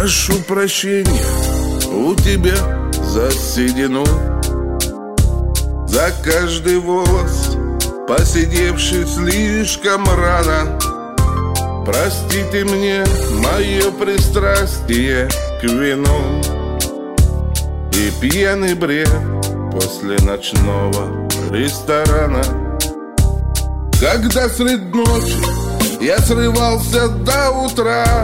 Прошу прощения у тебя за седину, за каждый волос, посидевший слишком рано. Прости ты мне мое пристрастие к вину и пьяный бред после ночного ресторана. Когда средь ночи я срывался до утра,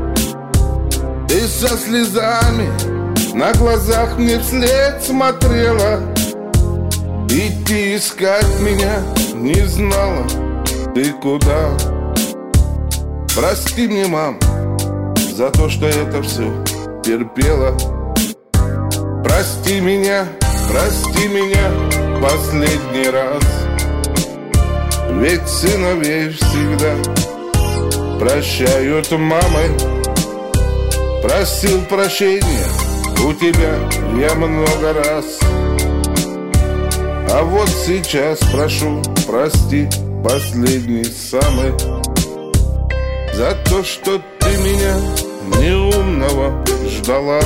и со слезами на глазах мне вслед смотрела, идти искать меня не знала ты куда. Прости мне, мам, за то, что это все терпела. Прости меня последний раз. Ведь сыновей всегда прощают мамы. Просил прощения у тебя я много раз, а вот сейчас прошу, прости последний самый, за то, что ты меня неумного ждала.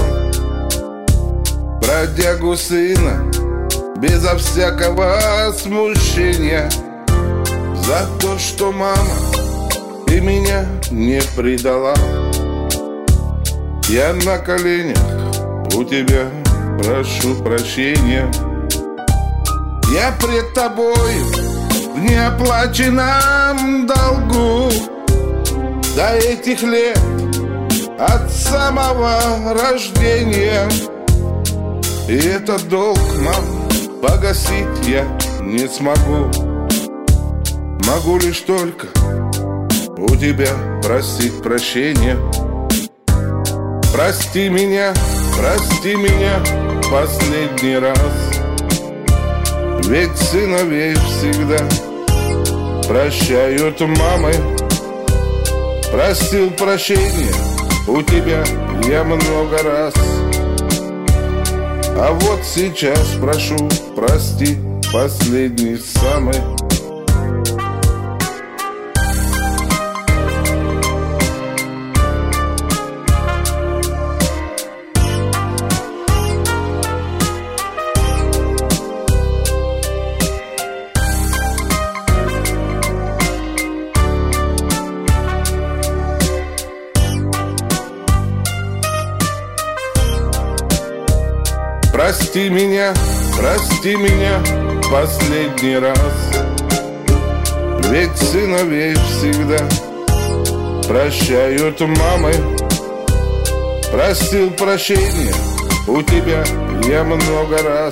Бродягу сына безо всякого смущения, за то, что мама ты меня не предала. Я на коленях у тебя прошу прощения. Я пред тобою в неоплаченном долгу до этих лет от самого рождения. И этот долг, мам, погасить я не смогу. Могу лишь только у тебя просить прощения. Прости меня последний раз. Ведь сыновей всегда прощают мамы. Просил прощения у тебя я много раз, а вот сейчас прошу, прости последний самый. Прости меня последний раз. Ведь сыновей всегда прощают мамы. Просил прощения у тебя я много раз,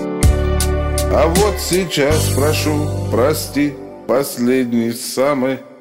а вот сейчас прошу, прости последний самый.